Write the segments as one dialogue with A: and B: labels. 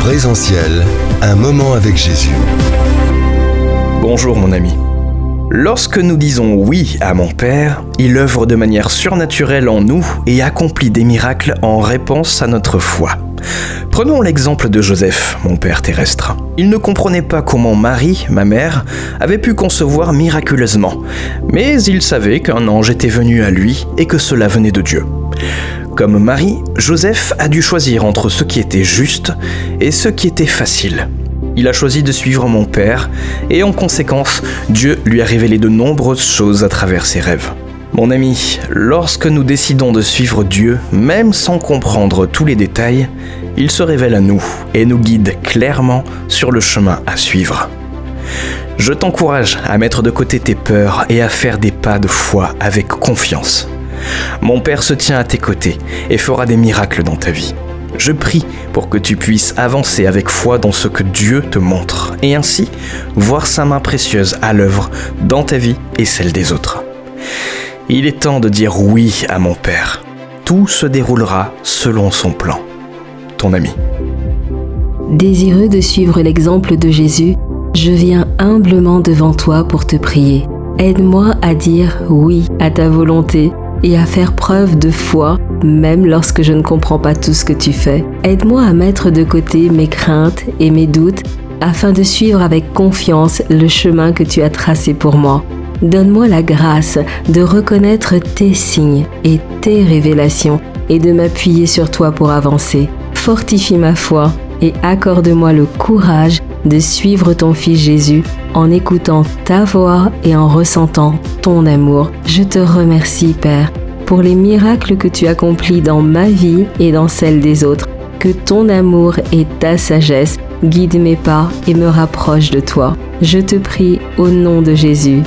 A: Présentiel, un moment avec Jésus.
B: Bonjour mon ami. Lorsque nous disons oui à mon Père, il œuvre de manière surnaturelle en nous et accomplit des miracles en réponse à notre foi. Prenons l'exemple de Joseph, mon père terrestre. Il ne comprenait pas comment Marie, ma mère, avait pu concevoir miraculeusement, mais il savait qu'un ange était venu à lui et que cela venait de Dieu. Comme Marie, Joseph a dû choisir entre ce qui était juste et ce qui était facile. Il a choisi de suivre mon père et en conséquence, Dieu lui a révélé de nombreuses choses à travers ses rêves. Mon ami, lorsque nous décidons de suivre Dieu, même sans comprendre tous les détails, il se révèle à nous et nous guide clairement sur le chemin à suivre. Je t'encourage à mettre de côté tes peurs et à faire des pas de foi avec confiance. Mon Père se tient à tes côtés et fera des miracles dans ta vie. Je prie pour que tu puisses avancer avec foi dans ce que Dieu te montre et ainsi voir sa main précieuse à l'œuvre dans ta vie et celle des autres. Il est temps de dire oui à mon Père. Tout se déroulera selon son plan. Ton ami.
C: Désireux de suivre l'exemple de Jésus, je viens humblement devant toi pour te prier. Aide-moi à dire oui à ta volonté et à faire preuve de foi, même lorsque je ne comprends pas tout ce que tu fais. Aide-moi à mettre de côté mes craintes et mes doutes afin de suivre avec confiance le chemin que tu as tracé pour moi. Donne-moi la grâce de reconnaître tes signes et tes révélations et de m'appuyer sur toi pour avancer. Fortifie ma foi et accorde-moi le courage de suivre ton Fils Jésus en écoutant ta voix et en ressentant ton amour. Je te remercie, Père, pour les miracles que tu accomplis dans ma vie et dans celle des autres. Que ton amour et ta sagesse guident mes pas et me rapprochent de toi. Je te prie au nom de Jésus.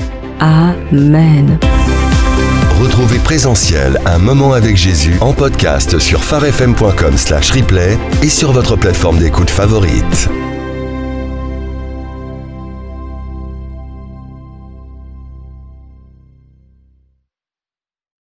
C: Amen.
A: Retrouvez Présentiel, un moment avec Jésus en podcast sur pharefm.com/replay et sur votre plateforme d'écoute favorite.